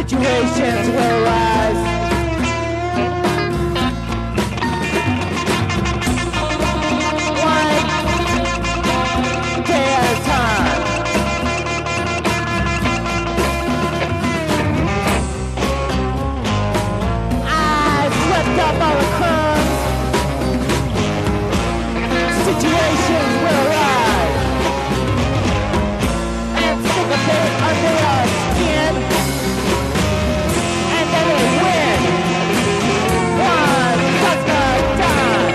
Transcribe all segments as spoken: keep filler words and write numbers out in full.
situations will rise. One day at a time. I swept up all the crumbs. Situations will rise. And stick a bit under our skin. And then we win. One touch at a time.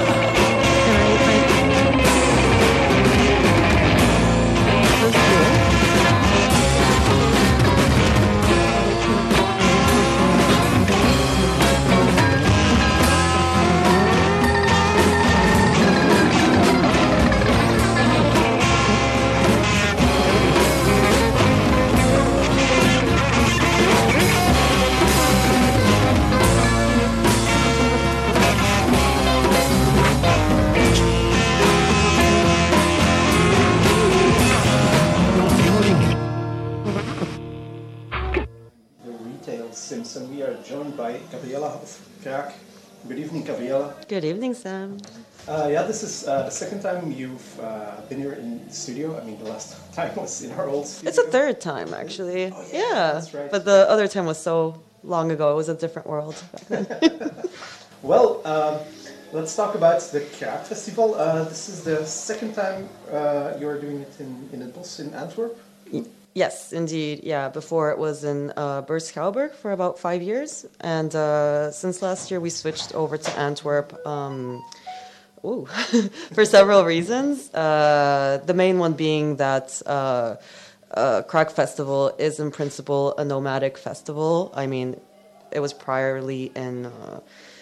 Simpson. We are joined by Gabriella of Kraak. Good evening, Gabriella. Good evening, Sam. Uh, yeah, this is uh, the second time you've uh, been here in the studio. I mean, the last time was in our old studio. It's a third time, actually. Oh, yeah, yeah, that's right. But the other time was so long ago. It was a different world back then. Well, um, let's talk about the Kraak Festival. Uh, this is the second time uh, you're doing it in, in Het Bos in Antwerp. Yes, indeed. Yeah, before it was in uh, Berchtesgaden for about five years. And uh, since last year, we switched over to Antwerp um, ooh, for several reasons. Uh, the main one being that uh, uh, Kraak Festival is in principle a nomadic festival. I mean, it was priorly in uh,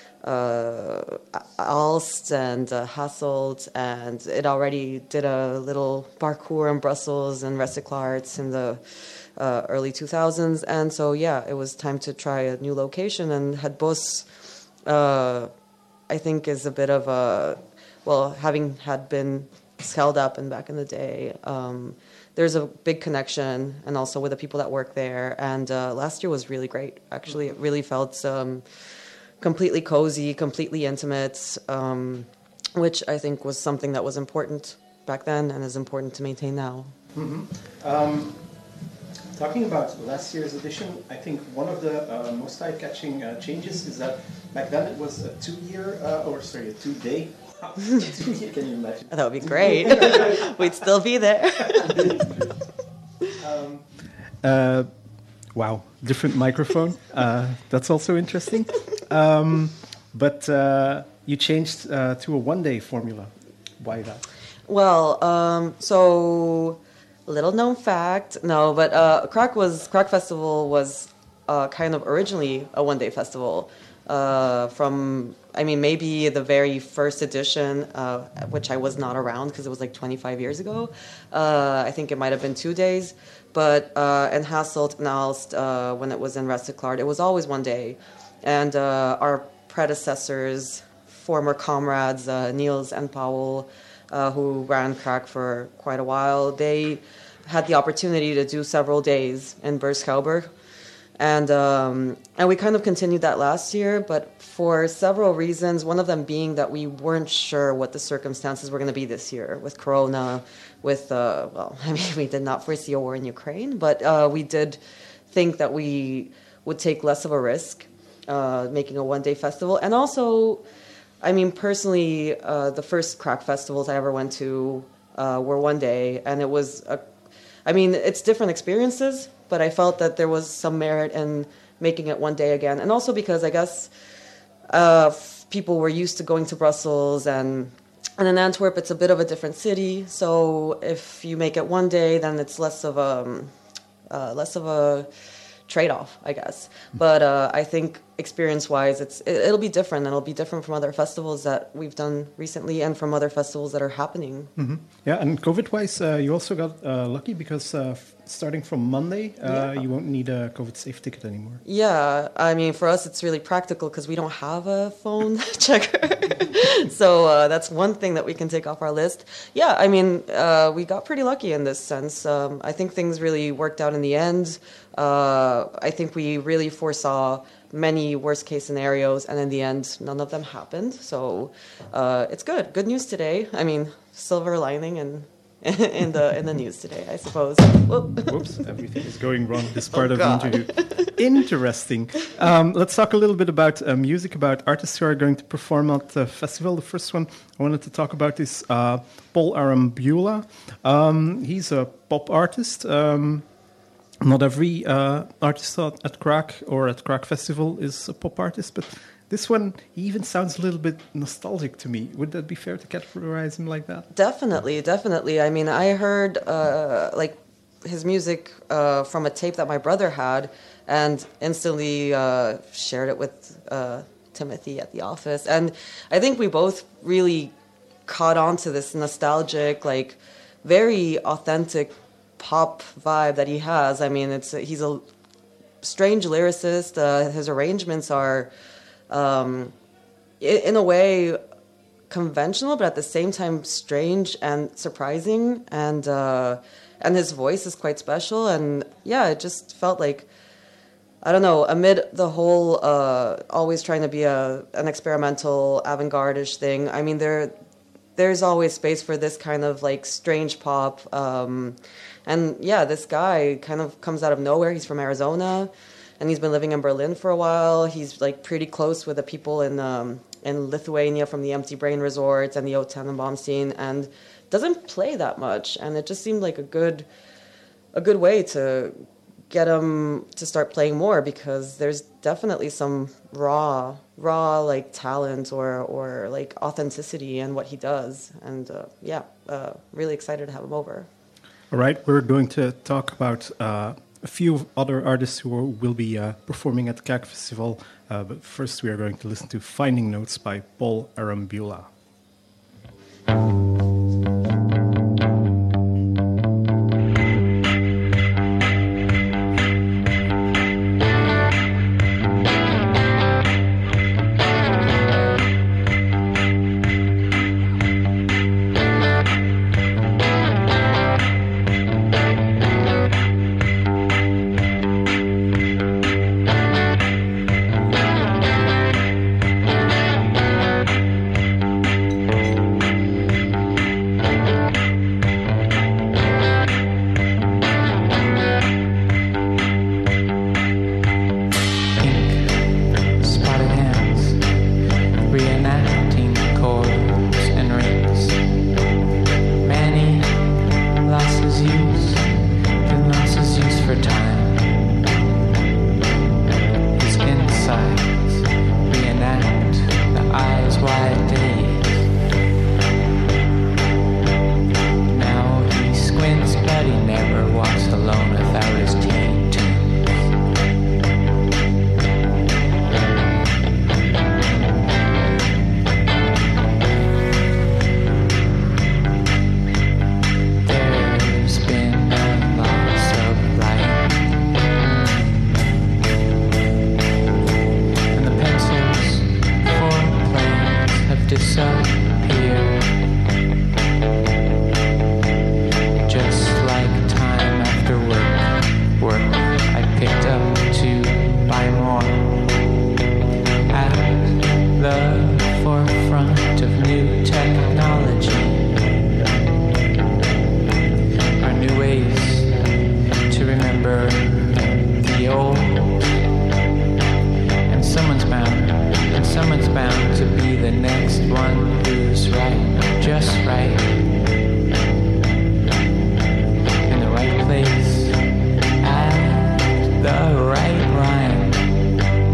uh, Aalst and uh, Hasselt, and it already did a little parcours in Brussels and Recyclaarts in the uh, early two thousands. And so, yeah, it was time to try a new location. And Het Bos, uh, I think, is a bit of a, well, having had been scaled up and back in the day, um, there's a big connection, and also with the people that work there. And uh, last year was really great, actually. It really felt um, completely cozy, completely intimate, um, which I think was something that was important back then and is important to maintain now. Mm-hmm. Um, talking about last year's edition, I think one of the uh, most eye-catching uh, changes is that back then it was a two-year, uh, or sorry, a two-day. two-year, can you imagine? That would be great. We'd still be there. um, uh, wow, different microphone. Uh, that's also interesting. Um, but uh, you changed uh, to a one-day formula. Why that? Well, um, so little known fact, no, but uh, Kraak was Kraak Festival was uh, kind of originally a one-day festival. Uh, from, I mean, maybe the very first edition, uh, which I was not around because it was like twenty-five years ago. Uh, I think it might have been two days. But uh, in Hasselt and Aalst, uh, when it was in Recyclaart, it was always one day. And uh, our predecessors, former comrades, uh, Niels and Paul, uh, who ran Kraak for quite a while, they had the opportunity to do several days in Berchtesgaden. And um, and we kind of continued that last year, but for several reasons, one of them being that we weren't sure what the circumstances were going to be this year with Corona, with, uh, well, I mean, we did not foresee a war in Ukraine, but uh, we did think that we would take less of a risk uh, making a one-day festival. And also, I mean, personally, uh, the first Kraak festivals I ever went to uh, were one day, and it was, a, I mean, it's different experiences, but I felt that there was some merit in making it one day again. And also because I guess uh, people were used to going to Brussels, and, and in Antwerp, it's a bit of a different city. So if you make it one day, then it's less of a, uh, less of a trade-off, I guess. But uh, I think experience-wise, it's it, it'll be different, and it'll be different from other festivals that we've done recently, and from other festivals that are happening. Mm-hmm. Yeah, and COVID-wise, uh, you also got uh, lucky because uh, f- starting from Monday, uh, Yeah. you won't need a COVID-safe ticket anymore. Yeah, I mean, for us, it's really practical because we don't have a phone checker. So uh, that's one thing that we can take off our list. Yeah, I mean, uh, we got pretty lucky in this sense. Um, I think things really worked out in the end. Uh, I think we really foresaw many worst case scenarios, and in the end, none of them happened. So uh, it's good. Good news today. I mean, silver lining and in the in the news today, I suppose. Whoop. Whoops, everything is going wrong this part Oh, of God. the interview. Interesting. Um, let's talk a little bit about uh, music, about artists who are going to perform at the festival. The first one I wanted to talk about is uh, Paul Arambula. Um, he's a pop artist. Um, not every uh, artist at, at Crack or at Crack Festival is a pop artist, but this one, he even sounds a little bit nostalgic to me. Would that be fair to categorize him like that? Definitely, definitely. I mean, I heard uh, like his music uh, from a tape that my brother had, and instantly uh, shared it with uh, Timothy at the office. And I think we both really caught on to this nostalgic, like very authentic pop vibe that he has. I mean, it's he's a strange lyricist. Uh, his arrangements are, um, in, in a way, conventional, but at the same time strange and surprising. And uh, and his voice is quite special. And yeah, it just felt like, I don't know, amid the whole uh, always trying to be a an experimental avant-garde-ish thing, I mean, there there's always space for this kind of like strange pop. Um, and yeah, this guy kind of comes out of nowhere. He's from Arizona, and he's been living in Berlin for a while. He's like pretty close with the people in um, in Lithuania from the Empty Brain Resort and the O Tannenbaum scene, and doesn't play that much. And it just seemed like a good a good way to get him to start playing more, because there's definitely some raw raw like talent or or like authenticity in what he does. And uh, yeah, uh, really excited to have him over. All right, we're going to talk about uh, a few other artists who will be uh, performing at the C A C Festival. Uh, but first, we are going to listen to Finding Notes by Paul Arambula. The right rhyme.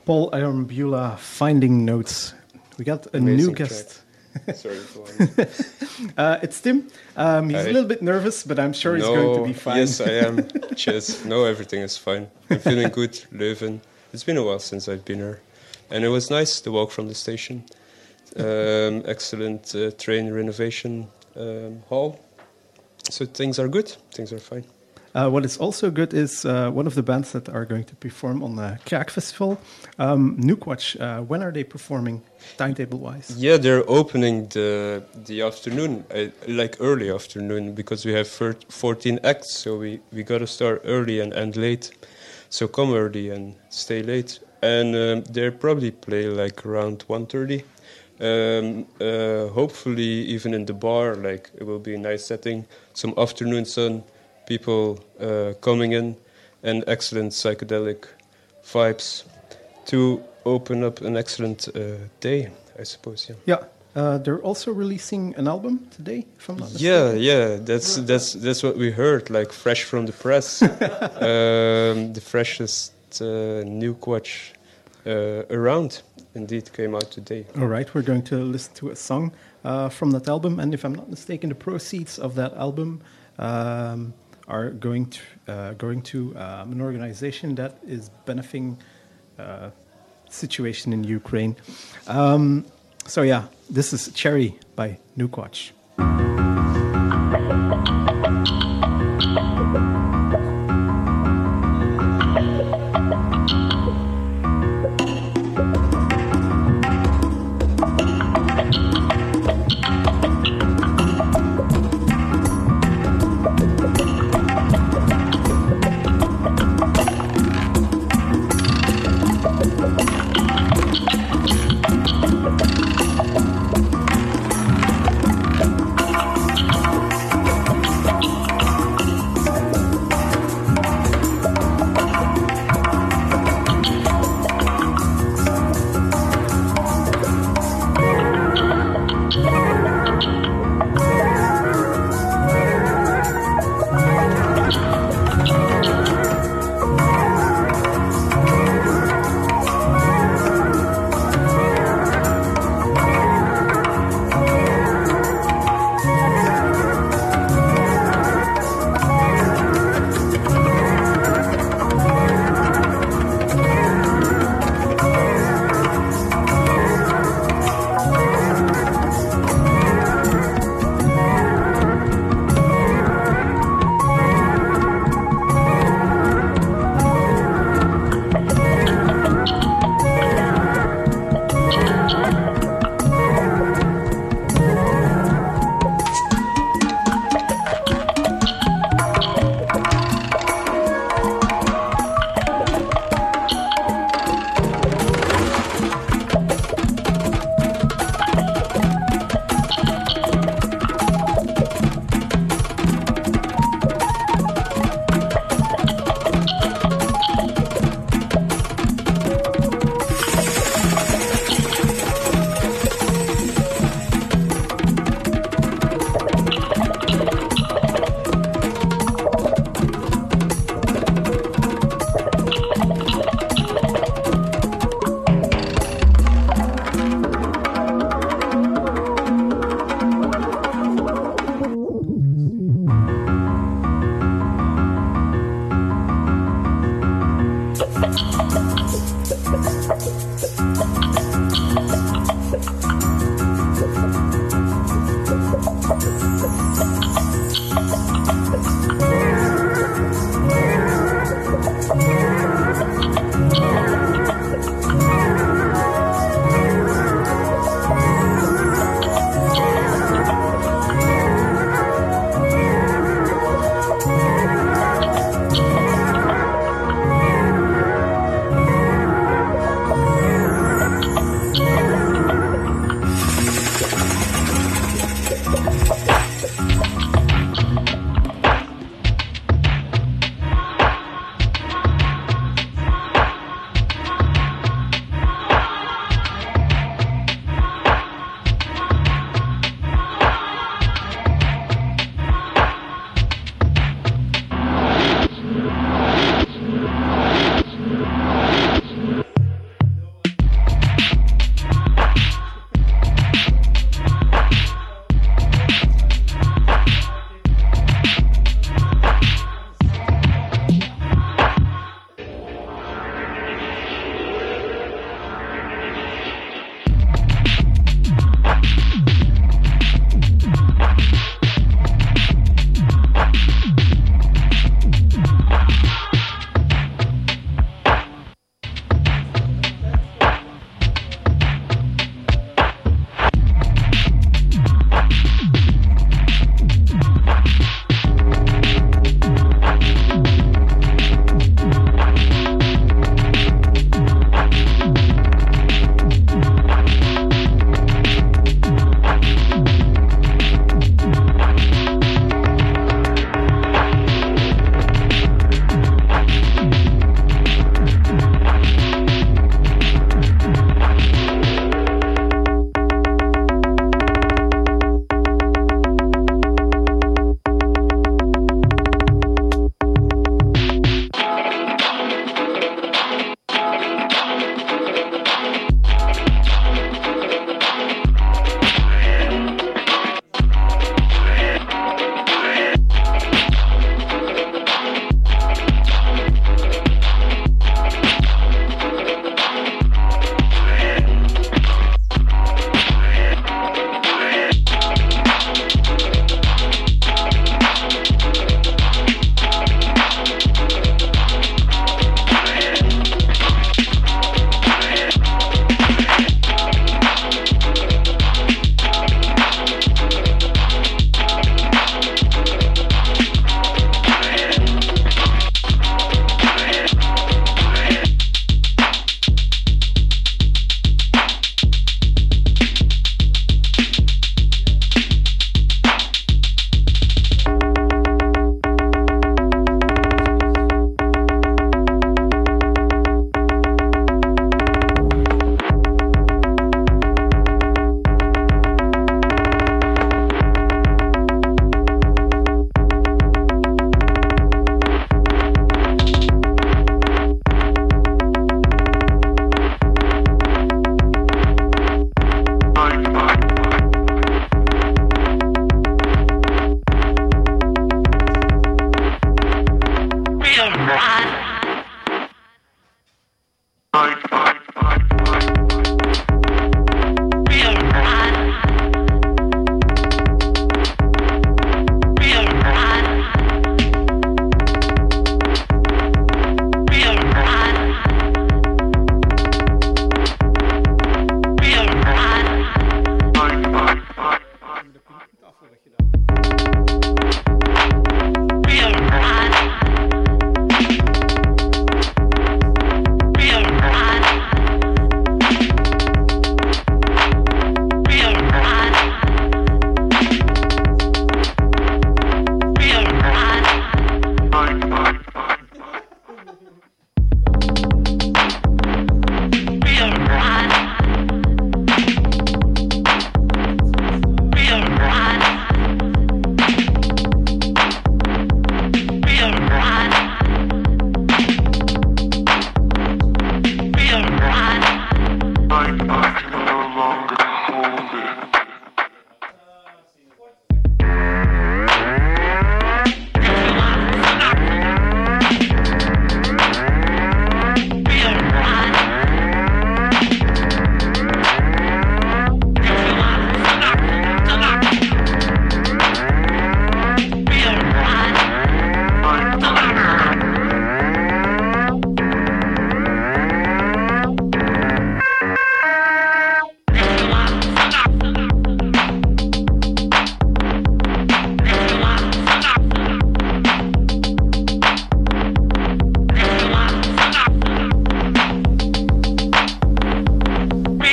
Paul Arambula, Finding Notes. We got a Amazing new guest. Sorry, go on. Uh, it's Tim. Um, he's Hi. a little bit nervous, but I'm sure he's No, going to be fine. Yes, I am. Cheers. No, everything is fine. I'm feeling good. Leuven. It's been a while since I've been here. And it was nice to walk from the station. Um, excellent uh, train renovation um, hall. So things are good. Things are fine. Uh, what is also good is uh, one of the bands that are going to perform on the Kraak Festival, um, Nukwatch. Uh, when are they performing, timetable-wise? Yeah, they're opening the the afternoon, uh, like early afternoon, because we have thir- fourteen acts, so we, we got to start early and end late. So come early and stay late. And um, they'll probably play like around one thirty. Um, uh, hopefully even in the bar, like it will be a nice setting, some afternoon sun, people uh, coming in, and excellent psychedelic vibes to open up an excellent uh, day, I suppose. Yeah. Yeah. Uh, they're also releasing an album today, if I'm not Yeah, mistaken. yeah, that's that's that's what we heard, like fresh from the press, um, the freshest uh, new Quatch uh, around. Indeed, came out today. All right, we're going to listen to a song uh, from that album, and if I'm not mistaken, the proceeds of that album um, are going to uh, going to um, an organization that is benefiting uh, situation in Ukraine. Um, so yeah, this is Cherry by Nukwatch.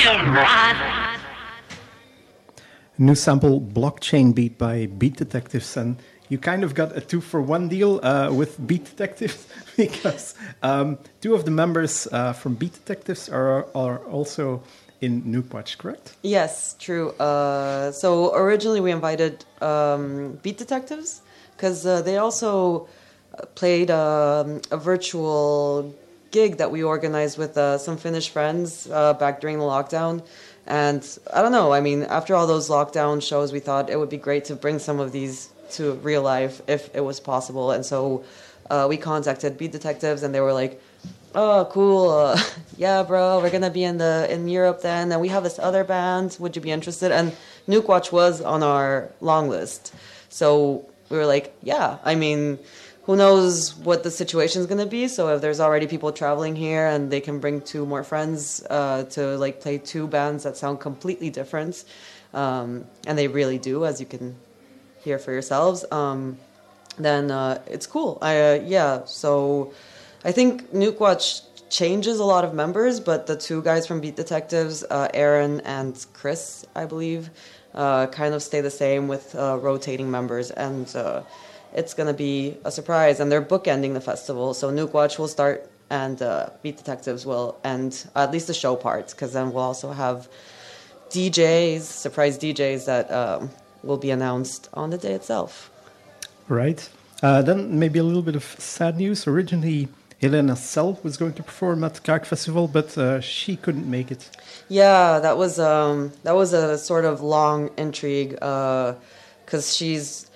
New sample Blockchain Beat by Beat Detectives, and you kind of got a two for one deal uh, with Beat Detectives because um, two of the members uh, from Beat Detectives are are also in Nukewatch, correct? Yes, true. Uh, so originally we invited um, Beat Detectives because uh, they also played um, a virtual gig that we organized with uh, some Finnish friends uh, back during the lockdown. And I don't know, I mean, after all those lockdown shows, we thought it would be great to bring some of these to real life if it was possible. And so uh, we contacted Beat Detectives and they were like, oh, cool. Uh, yeah, bro, we're going to be in the in Europe then. And we have this other band. Would you be interested? And Nukewatch was on our long list. So we were like, yeah, I mean, who knows what the situation is going to be. So if there's already people traveling here and they can bring two more friends uh, to like play two bands that sound completely different. Um, and they really do, as you can hear for yourselves. Um, then uh, it's cool. I uh, yeah, so I think Nukewatch changes a lot of members, but the two guys from Beat Detectives, uh, Aaron and Chris, I believe, uh, kind of stay the same with uh, rotating members, and uh, it's going to be a surprise. And they're bookending the festival, so Nukewatch will start and uh, Beat Detectives will end, at least the show parts, because then we'll also have D Js, surprise D Js that um, will be announced on the day itself. Right. Uh, then maybe a little bit of sad news. Originally, Helena Cell was going to perform at Kraak Festival, but uh, she couldn't make it. Yeah, that was um, that was a sort of long intrigue because uh, she's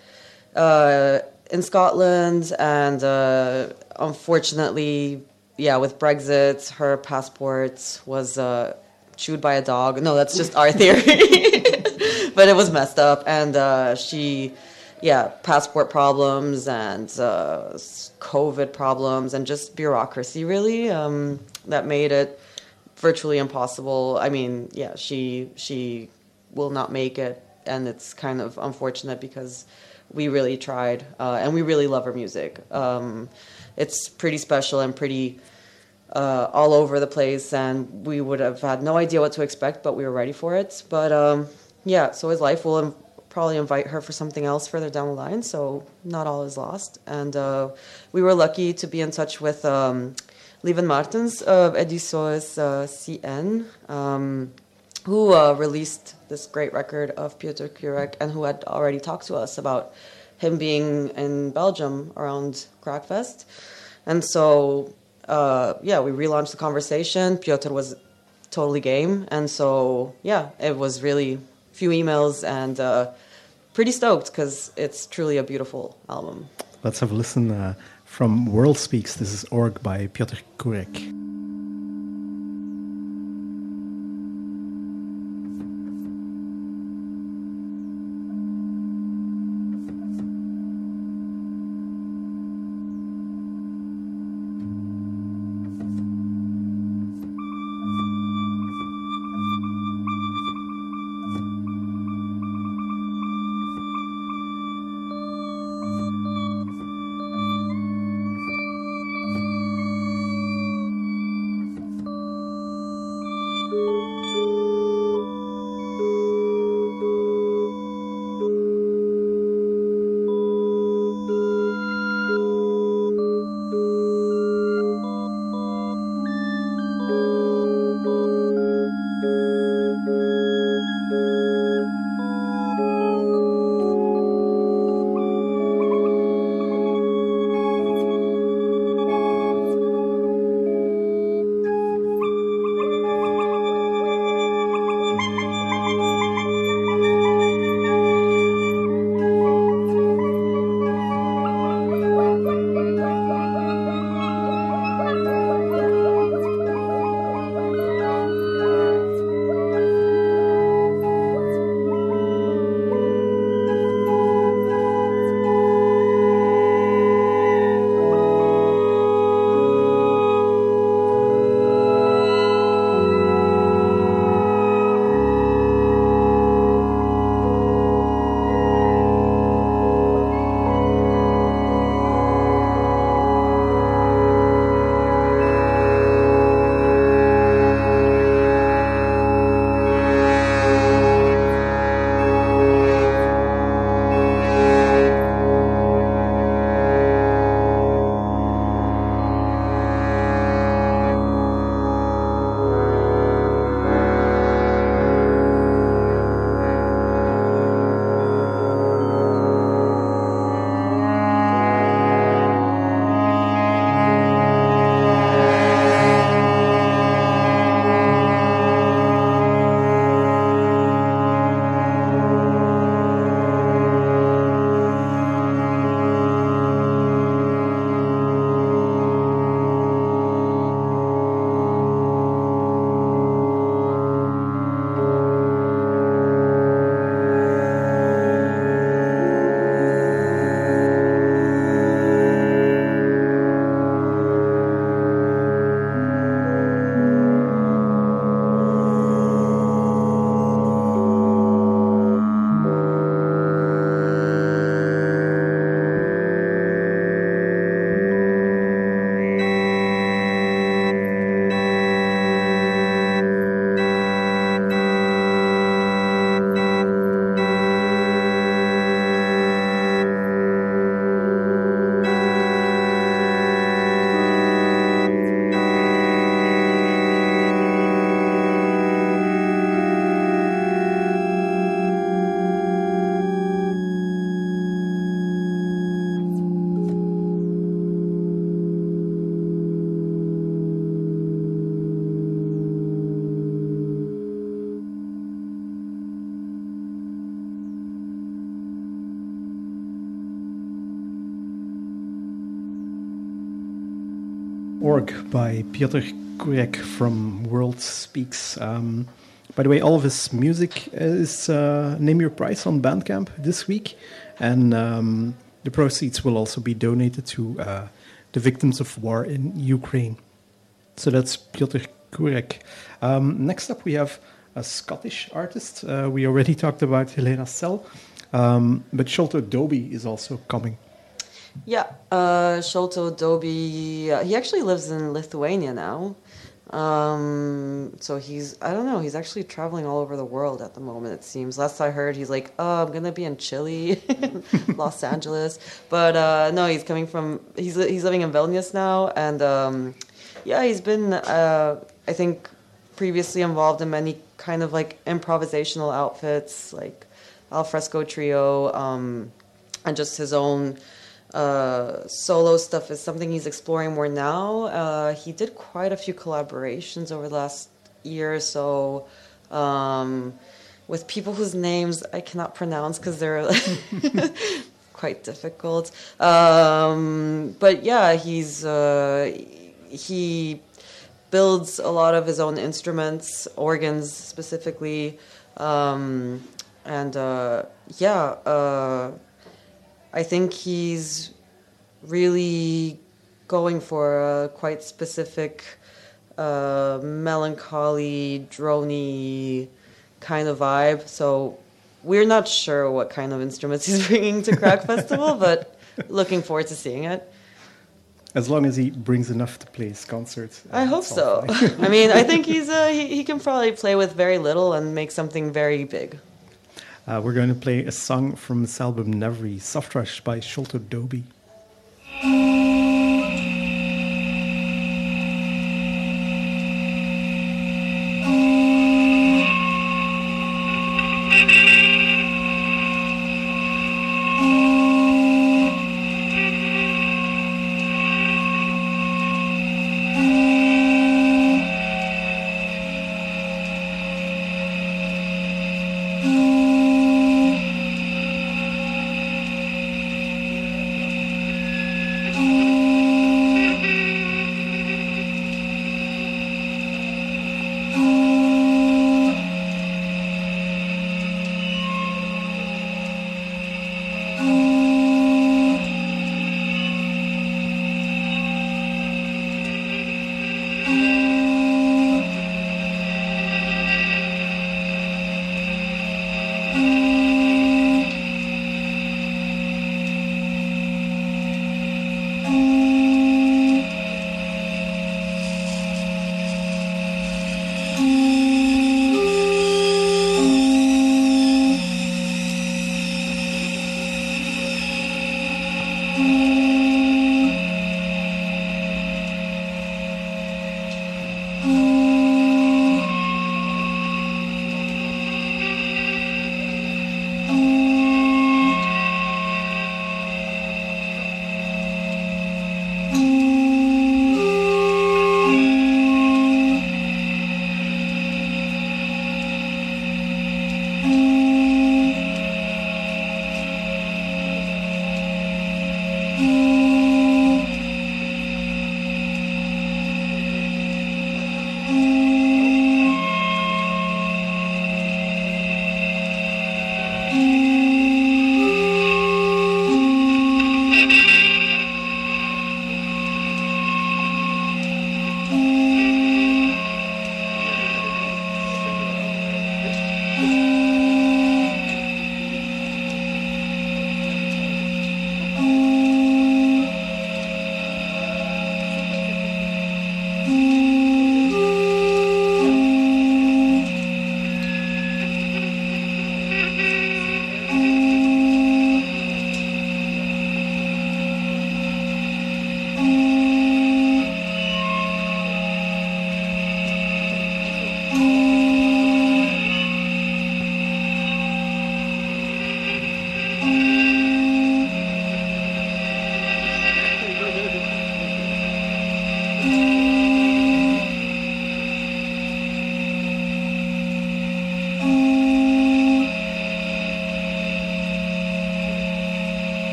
uh, in Scotland, and uh, unfortunately, yeah, with Brexit, her passport was uh, chewed by a dog. No, that's just our theory, but it was messed up, and uh, she. Yeah, passport problems and uh, COVID problems and just bureaucracy, really, um, that made it virtually impossible. I mean, yeah, she she will not make it, and it's kind of unfortunate because we really tried, uh, and we really love her music. Um, it's pretty special and pretty uh, all over the place, and we would have had no idea what to expect, but we were ready for it. But um, yeah, so is life. We'll probably invite her for something else further down the line, so not all is lost. And uh, we were lucky to be in touch with um, Lieven Martens of Edissos uh, C N, um, who uh, released this great record of Piotr Kurek and who had already talked to us about him being in Belgium around Kraakfest. And so, uh, yeah, we relaunched the conversation. Piotr was totally game. And so, yeah, it was really few emails and uh, pretty stoked because it's truly a beautiful album. Let's have a listen uh, from World Speaks. This is Org by Piotr Kurek. org by Piotr Kurek from World Speaks. Um, by the way, all of his music is uh, Name Your Price on Bandcamp this week, and um, the proceeds will also be donated to uh, the victims of war in Ukraine. So that's Piotr Kurek. Um, next up, we have a Scottish artist. Uh, we already talked about Helena Sell, um, but Sholto Doby is also coming. Yeah, uh, Sholto Doby, uh, he actually lives in Lithuania now. Um, so he's, I don't know, he's actually traveling all over the world at the moment, it seems. Last I heard, he's like, oh, I'm going to be in Chile, Los Angeles. But uh, no, he's coming from, he's he's living in Vilnius now. And um, yeah, he's been, uh, I think, previously involved in many kind of like improvisational outfits, like Alfresco Trio, um, and just his own uh, solo stuff is something he's exploring more now. Uh, he did quite a few collaborations over the last year or so um, with people whose names I cannot pronounce because they're quite difficult. Um, but yeah, he's uh, he builds a lot of his own instruments, organs specifically, um, and uh, yeah. Uh, I think he's really going for a quite specific, uh, melancholy, droney kind of vibe. So we're not sure what kind of instruments he's bringing to Crack Festival, but looking forward to seeing it. As long as he brings enough to play his concert. I hope so. I mean, I think he's uh, he, he can probably play with very little and make something very big. Uh, we're going to play a song from this album, Nevri, Soft Rush by Sholto Doby.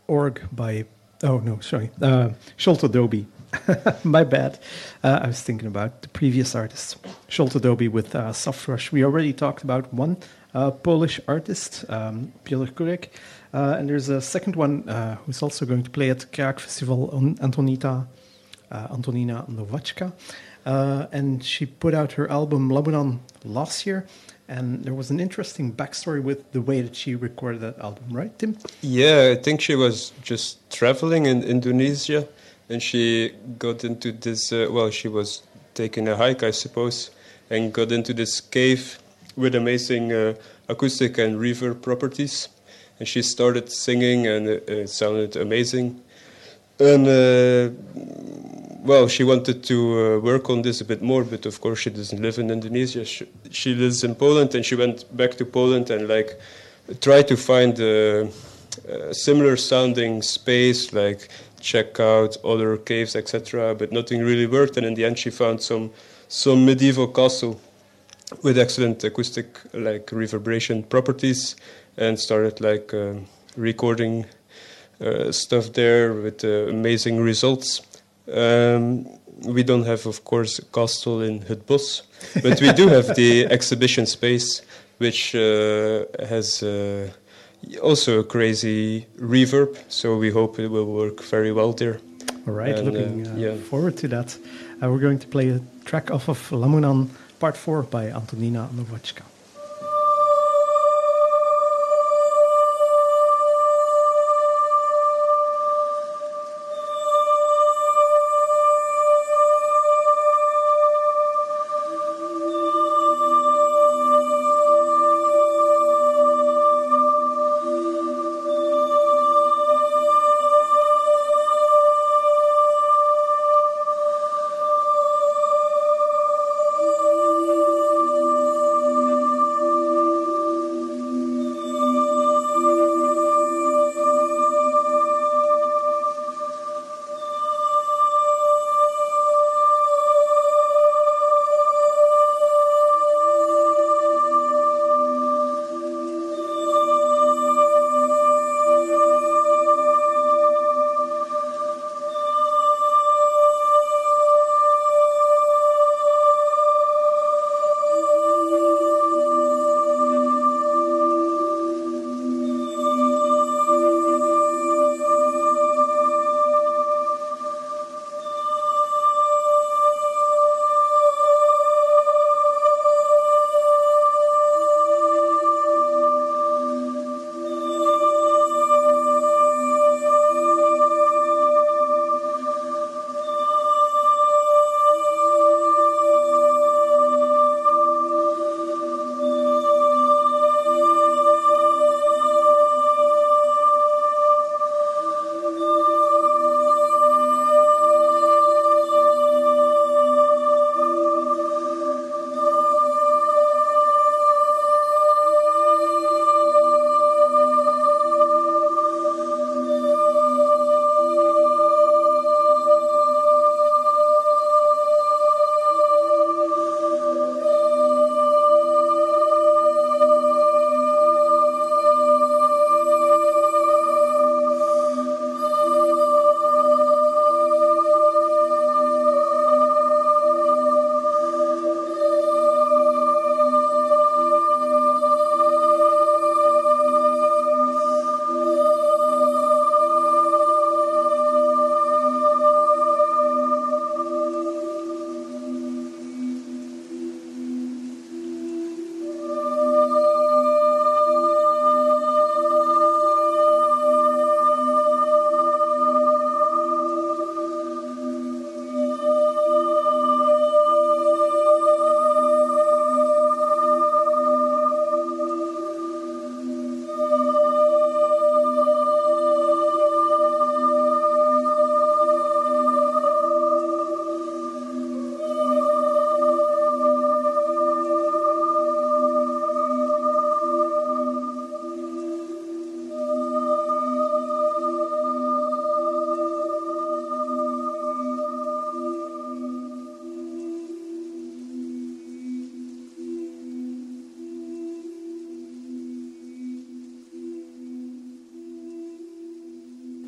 org by, oh no, sorry, uh, Sholto Doby. My bad. Uh, I was thinking about the previous artist, Sholto Doby with uh, Soft Rush. We already talked about one uh, Polish artist, um, Piotr Kurek. Uh, and there's a second one uh, who's also going to play at the Krak Festival, on Antonita, uh, Antonina Nowacka. Uh, and she put out her album Labunan last year. And there was an interesting backstory with the way that she recorded that album, right, Tim? Yeah, I think she was just traveling in Indonesia, and she got into this, uh, well, she was taking a hike, I suppose, and got into this cave with amazing uh, acoustic and reverb properties. And she started singing, and it, it sounded amazing. And, uh, well, she wanted to uh, work on this a bit more, but of course she doesn't live in Indonesia. She, she lives in Poland, and she went back to Poland and, like, tried to find a, a similar sounding space, like check out other caves, et cetera. But nothing really worked, and in the end she found some some medieval castle with excellent acoustic, like, reverberation properties, and started, like, uh, recording uh, stuff there with uh, amazing results. Um, we don't have, of course, a castle in Het Bos, but we do have the exhibition space, which uh, has uh, also a crazy reverb, so we hope it will work very well there. All right, And, looking uh, uh, yeah. forward to that. Uh, we're going to play a track off of Lamunan Part four by Antonina Nowacka. Thank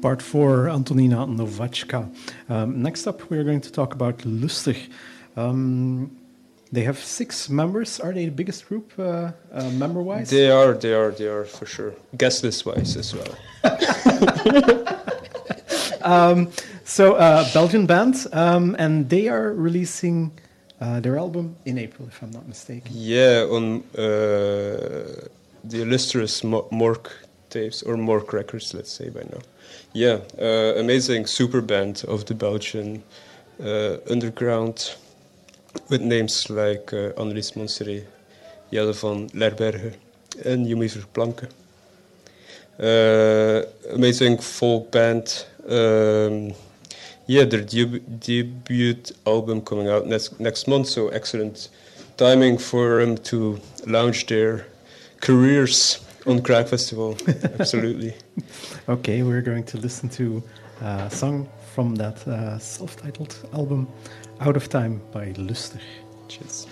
Part four, Antonina Novacka. Um, next up, we're going to talk about Lustig. Um, they have six members. Are they the biggest group, uh, uh, member-wise? They are, they are, they are for sure. Guest list-wise as well. um, so, uh, Belgian band, um, and they are releasing uh, their album in April, if I'm not mistaken. Yeah, on uh, the illustrious Mo- Mork tapes, or Mork Records, let's say by now. Yeah, uh, amazing super band of the Belgian uh, underground with names like uh, Annelies Monserrat, Jelle van Lerberge, and Yumi Verplanken. Uh, amazing folk band. Um, yeah, their deb- debut album coming out next next month, so excellent timing for them to launch their careers on Crack Festival. Absolutely. Okay, we're going to listen to a song from that uh, self-titled album, Out of Time by Lustig. Cheers.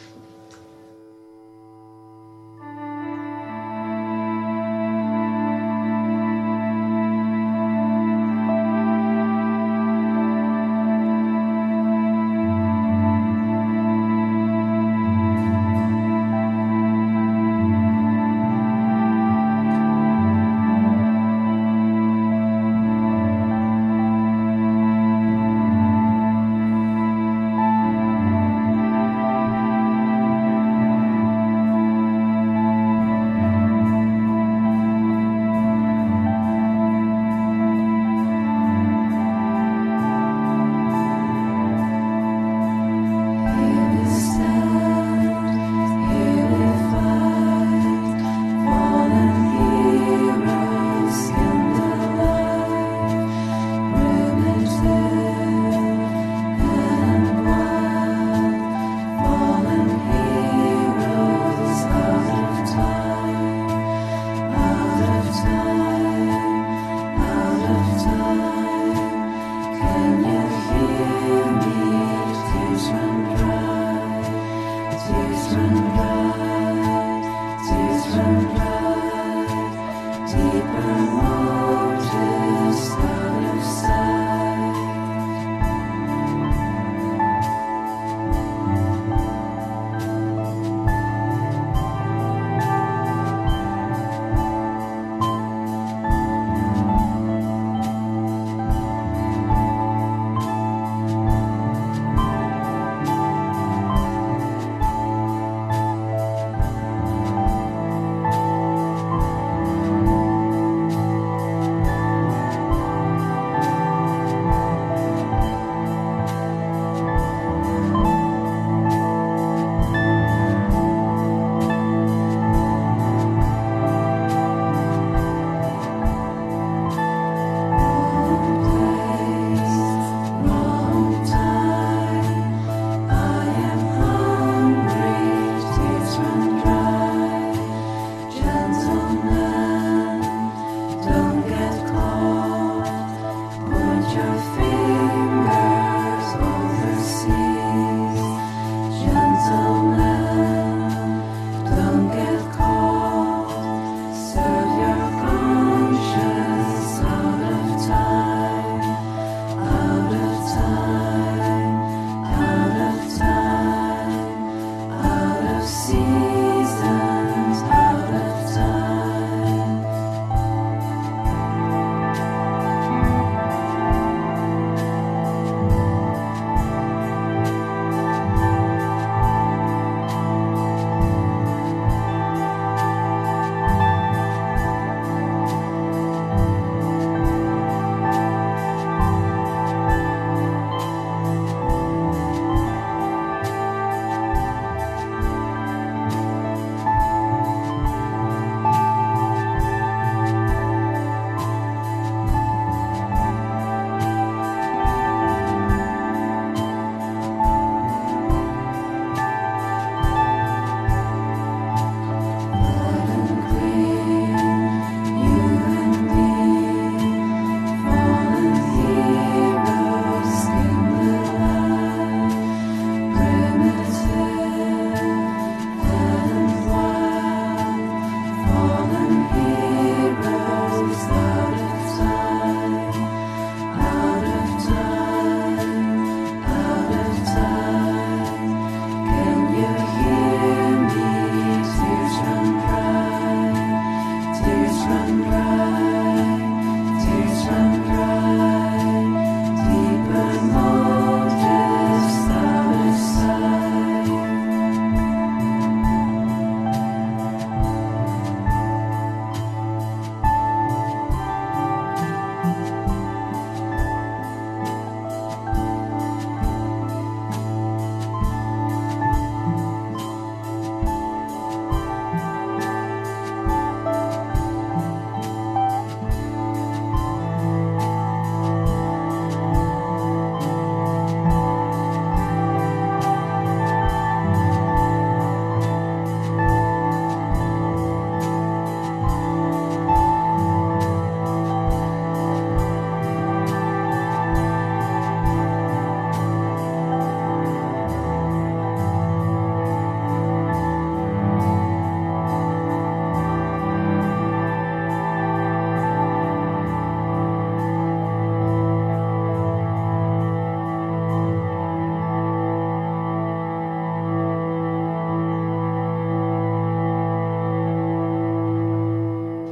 Thank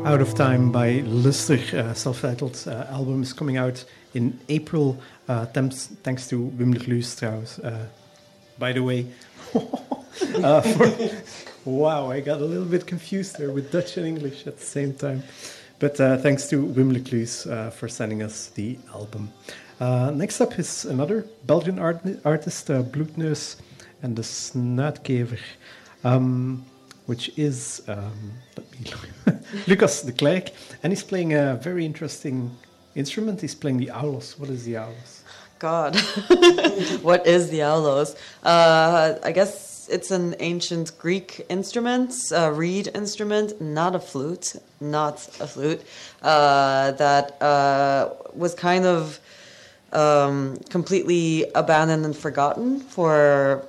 Out of Time by Luster, uh, self-titled uh, album is coming out in April, uh, thanks, thanks to Wim Lecluze trouwens. Uh, by the way, uh, for, wow, I got a little bit confused there with Dutch and English at the same time. But uh, thanks to Wim Lecluze uh, for sending us the album. Uh, next up is another Belgian art- artist, uh, Bloedneus and the Snuitkever. Um, which is um, let me look. Lucas de Klerk, and he's playing a very interesting instrument. He's playing the aulos. What is the aulos? God, what is the aulos? Uh, I guess it's an ancient Greek instrument, a reed instrument, not a flute, not a flute, uh, that uh, was kind of um, completely abandoned and forgotten for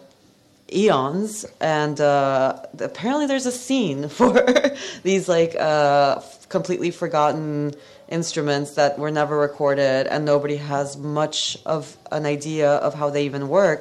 eons, and uh, apparently there's a scene for these like uh, completely forgotten instruments that were never recorded, and nobody has much of an idea of how they even work.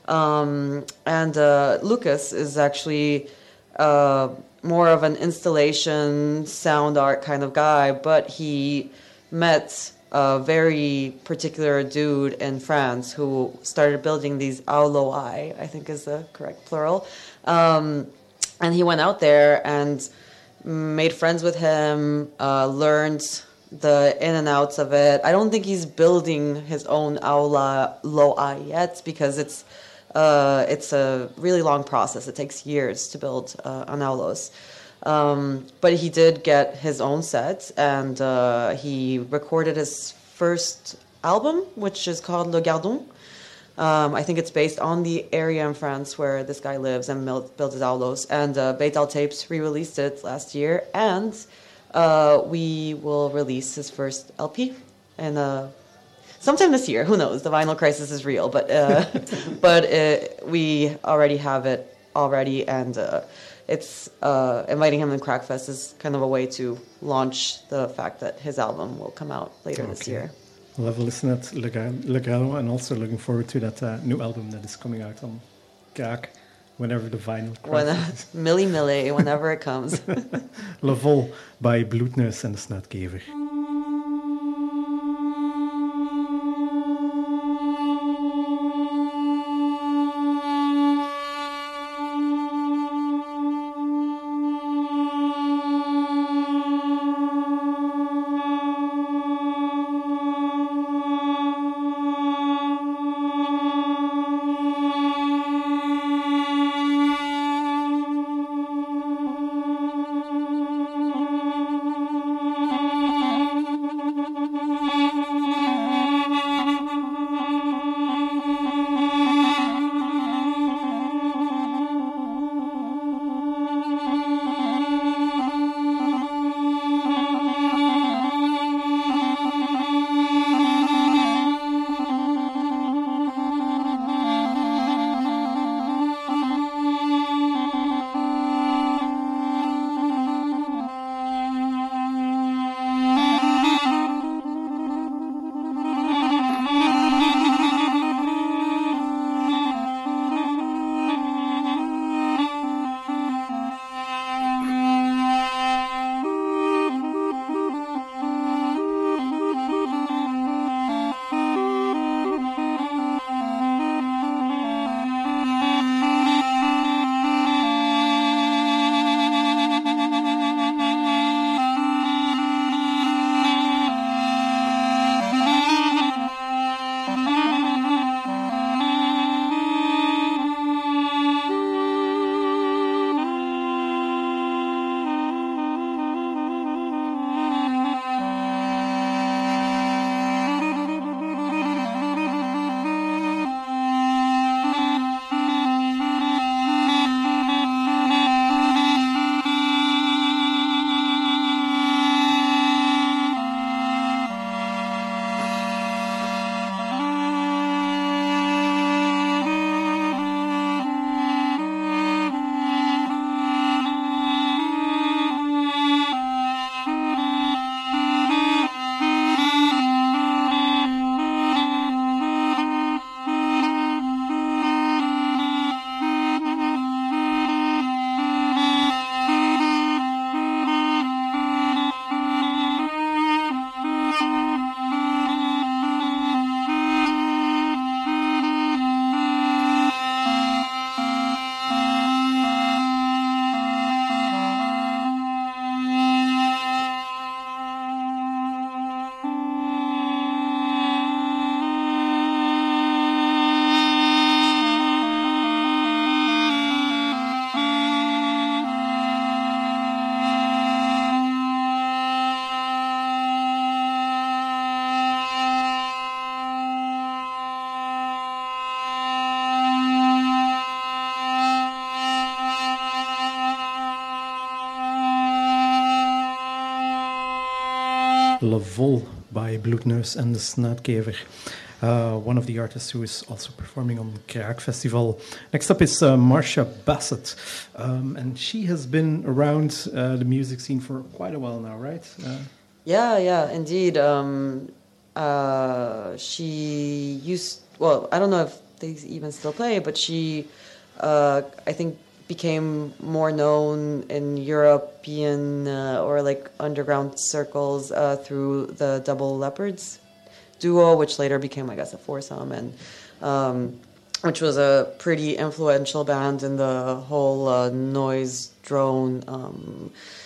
Um, and uh, Lucas is actually uh, more of an installation, sound art kind of guy, but he met a very particular dude in France who started building these auloi, I think is the correct plural. Um, and he went out there and made friends with him, uh, learned the in and outs of it. I don't think he's building his own auloi yet, because it's uh, it's a really long process. It takes years to build uh, an aulos. Um, but he did get his own set, and uh, he recorded his first album, which is called Le Gardon. Um, I think it's based on the area in France where this guy lives and built, built his aulos. And uh, Beital Tapes re-released it last year, and uh, we will release his first L P in uh, sometime this year. Who knows? The vinyl crisis is real, but uh, but it, we already have it already, and. Uh, It's uh, inviting him to Crackfest is kind of a way to launch the fact that his album will come out later Okay. this year. We'll have a listen at Le Ga- Le Garo, and also looking forward to that uh, new album that is coming out on Kraak whenever the vinyl When, uh, crisis is. Millie Millie, whenever it comes. Le Vol by Bloedneus en de Snuitkever. Le Vol by Bloedneus and the Snuitkever. Uh, one of the artists who is also performing on Kraak Festival. Next up is uh, Marcia Bassett, um, and she has been around uh, the music scene for quite a while now, right? Uh, Yeah, yeah, indeed. Um, uh, she used, well, I don't know if they even still play, but she, uh, I think, became more known in European uh, or like underground circles uh, through the Double Leopards duo, which later became, I guess, a foursome, and um, which was a pretty influential band in the whole uh, noise drone um,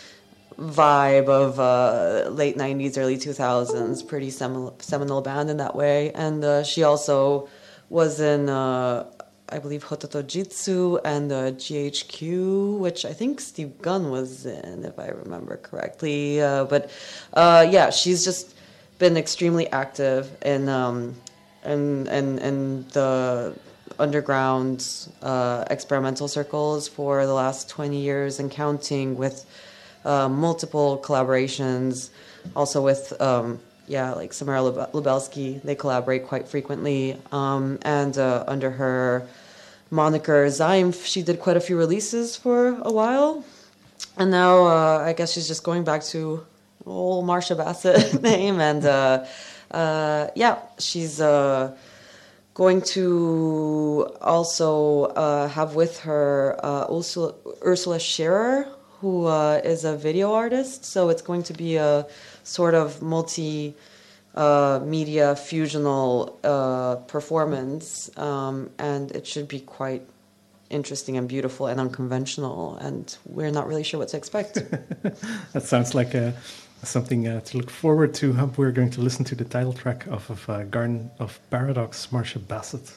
vibe of uh, late nineties, early two thousands. Pretty seminal, seminal band in that way. And uh, she also was in, uh, I believe, Hototo Jitsu and uh, G H Q, which I think Steve Gunn was in, if I remember correctly. Uh, but uh, yeah, she's just been extremely active in um, in, in, in the underground uh, experimental circles for the last twenty years and counting, with uh, multiple collaborations, also with um, yeah, like Samara Lube- Lubelski. They collaborate quite frequently, um, and uh, under her moniker Zymph, she did quite a few releases for a while, and now uh, I guess she's just going back to old Marcia Bassett name, and uh, uh, yeah, she's uh, going to also uh, have with her uh, Ursula, Ursula Scherer, who uh, is a video artist. So it's going to be a sort of multi uh, media fusional uh, performance, um, and it should be quite interesting and beautiful and unconventional, and we're not really sure what to expect. that sounds like a, something uh, to look forward to. We're going to listen to the title track of, of uh, Garden of Paradox, Marcia Bassett.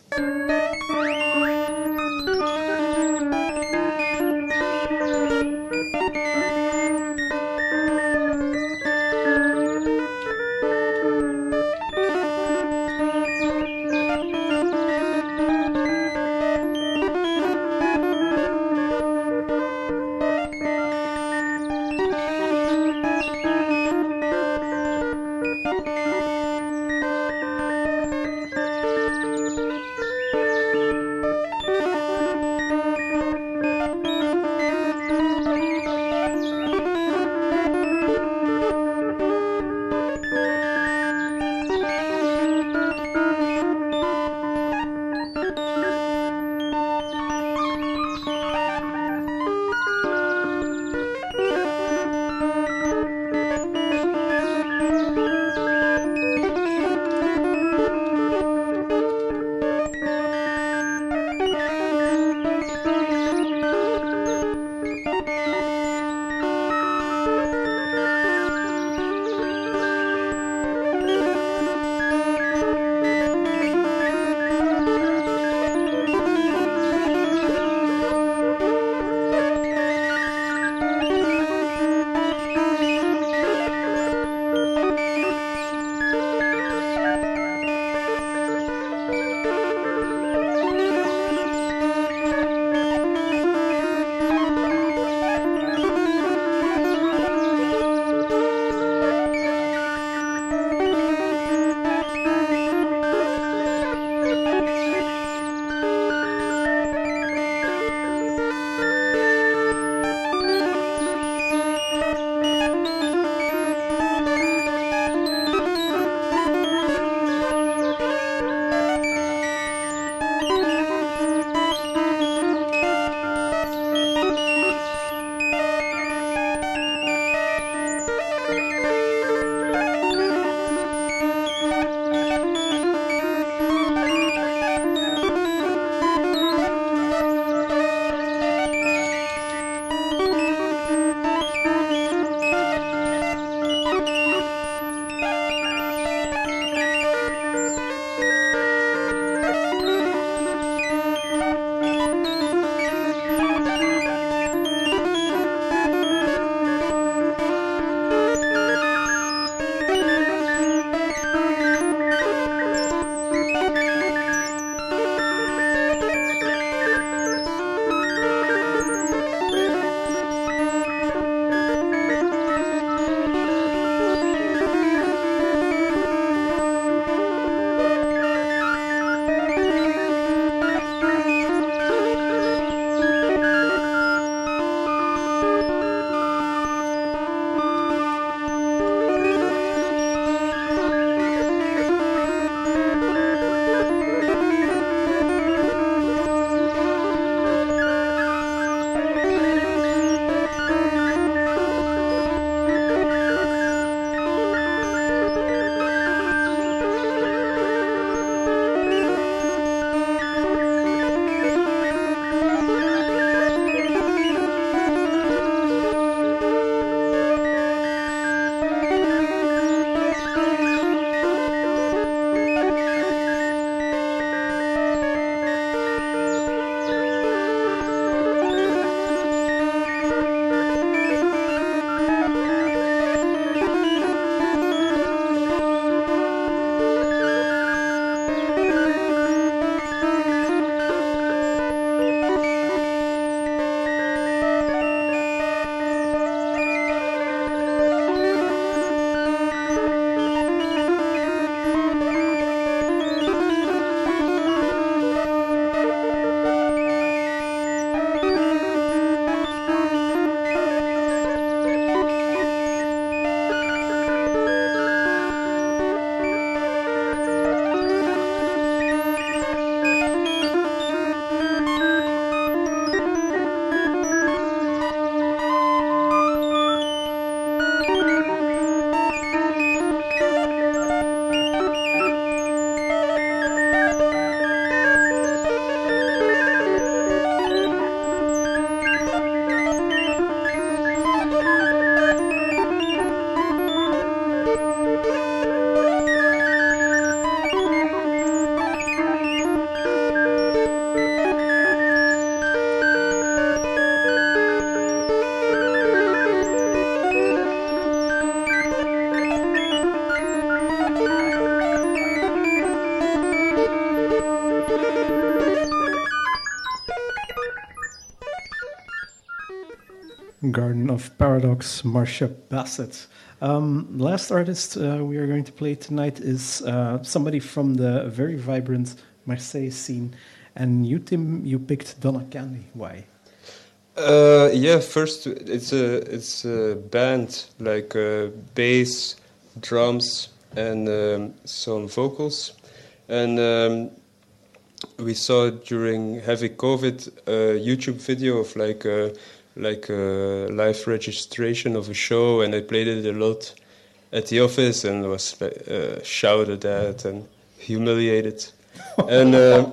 Garden of Paradox, Marcia Bassett. Um, last artist uh, we are going to play tonight is uh, somebody from the very vibrant Marseille scene. And you, Tim, you picked Donna Candy. Why? Uh, yeah, first it's a it's a band like uh, bass, drums, and um, some vocals, and um, we saw during heavy COVID a YouTube video of like a, like a live registration of a show, and I played it a lot at the office and was uh, shouted at and humiliated, and. Um,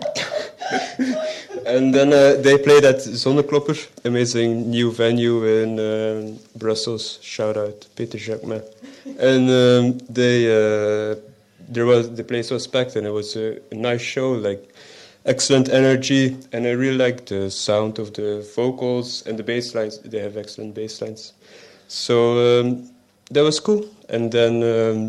And then uh, they played at Zonneklopper, amazing new venue in um, Brussels. Shout out Peter Jacquemin. And um, they uh, there was the place was packed, and it was a, a nice show, like excellent energy. And I really liked the sound of the vocals and the bass lines. They have excellent bass lines, so um, that was cool. And then, um,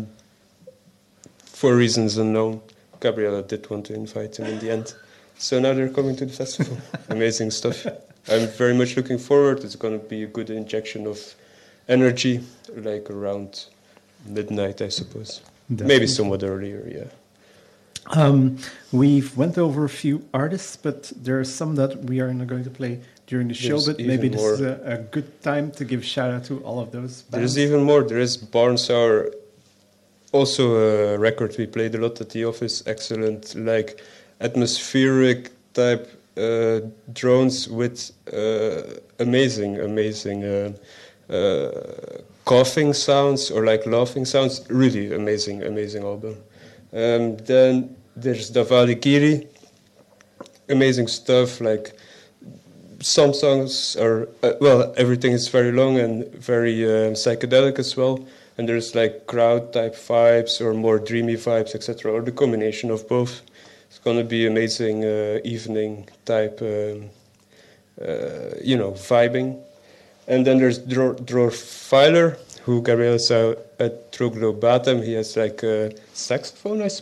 for reasons unknown, Gabriella did want to invite him in the end. So now they're coming to the festival. Amazing stuff. I'm very much looking forward. It's going to be a good injection of energy, like around midnight, I suppose. Definitely. Maybe somewhat earlier, yeah. Um, we've went over a few artists, but there are some that we are not going to play during the show. There's but maybe this more. is a, a good time to give shout out to all of those bands. There's even more. There is Barnsour, also a record we played a lot at the office. Excellent, like atmospheric type uh, drones with uh, amazing, amazing uh, uh, coughing sounds or like laughing sounds. Really amazing, amazing album. Um, then there's Davali Kiri, amazing stuff. Like some songs are uh, well, everything is very long and very uh, psychedelic as well. And there's like crowd type vibes or more dreamy vibes, et cetera, or the combination of both. It's going to be amazing uh, evening type, um, uh, you know, vibing. And then there's Dror, Dror Filer, who Gabriel saw at Troglo Batem. He has like a saxophone, I suppose.